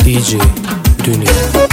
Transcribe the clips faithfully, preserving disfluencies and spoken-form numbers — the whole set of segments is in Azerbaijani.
D J Dünya.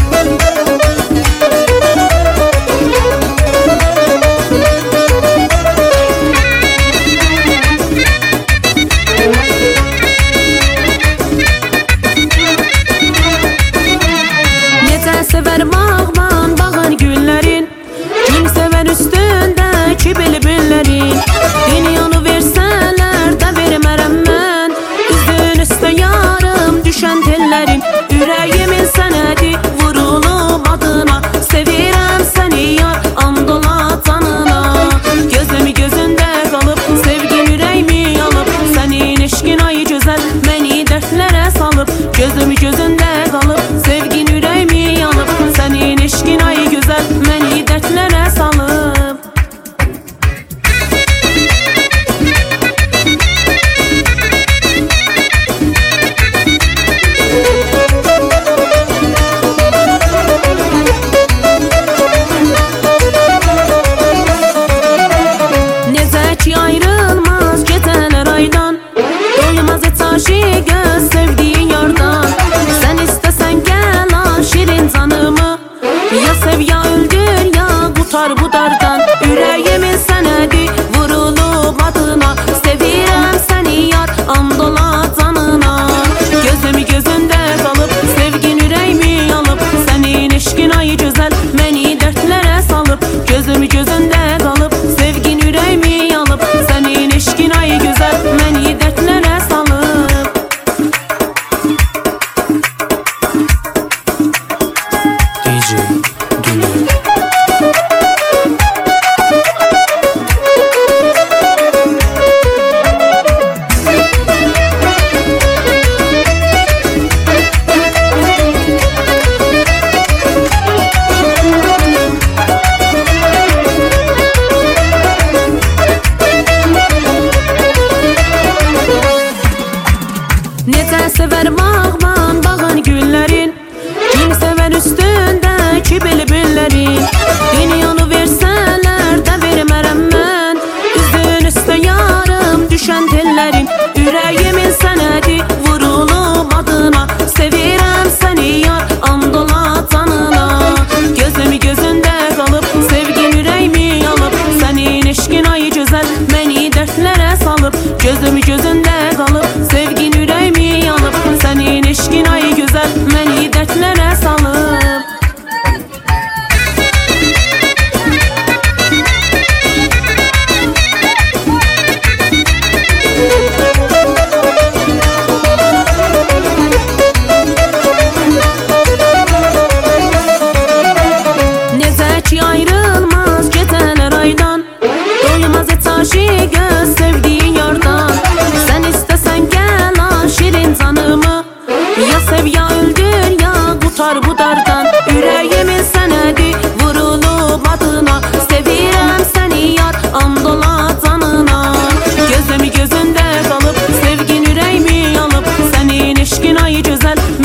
Sever bağban bağın güllerin, gül sever üstündeki bülbüllerin. Dünyanı verseler de vermərəm mən, üzün üstə yarım düşen tellerin. Yüreğimin sənədi vurulub adına, sevirəm səni yar andola canına. Gözüm gözündə qalıb, sevgin ürəyimi alıb, sənin eşqin ay gözəl məni dərdlərə salıb. Gözüm gözündə qalıb, sevgin ürəyimi alıb, sənin eşqin ay gözəl məni dərdlərə salıb. Necə ki ayrılmaz gecələr aydan, doymaz et aşiqə sevdiyin yardan. Sən istəsən gəl şirin canımı, ya sev ya öldür ya qutar bu dardan. Yüreğimin sənədi vurulub adına, sevirəm səni yar andola canına. Gözüm gözündə qalıb, sevgin ürəyimi alıb, sənin eşqin ay gözəl məni dərdlərə salıb. Gözüm gözündə qalıb, sevgin ürəyimi alıb, sənin eşqin ay gözəl məni dərdlərə salıb. D J Dünya. Necə sever bağban bağın güllerin, gül sever üstündeki bülbüllerin. Dünyanı versələr də vermərəm mən, üzün üstə yarım düşen tellerin. Yüreğimin sənədi vurulub adına, sevirəm səni yar andola canına. Gözüm gözündə qalıb, sevgin ürəyimi alıb, sənin eşqin ay gözəl məni dərdlərə salıb. Gözüm gözündə qalıb, sevgin ürəyimi alıb, sənin eşqin ay gözəl məni dərdlərə salıb. Necə ki ayrılmaz gecələr aydan, doymaz et aşiqə sevdiyin yardan. Sən istəsən gəl şirin canımı, ya sev ya öldür ya qutar bu dardan. Yüreğimin sənədi vurulub adına, sevirəm səni yar andola canına. Gözüm gözündə qalıb, sevgin ürəyimi alıb, sənin eşqin ay gözəl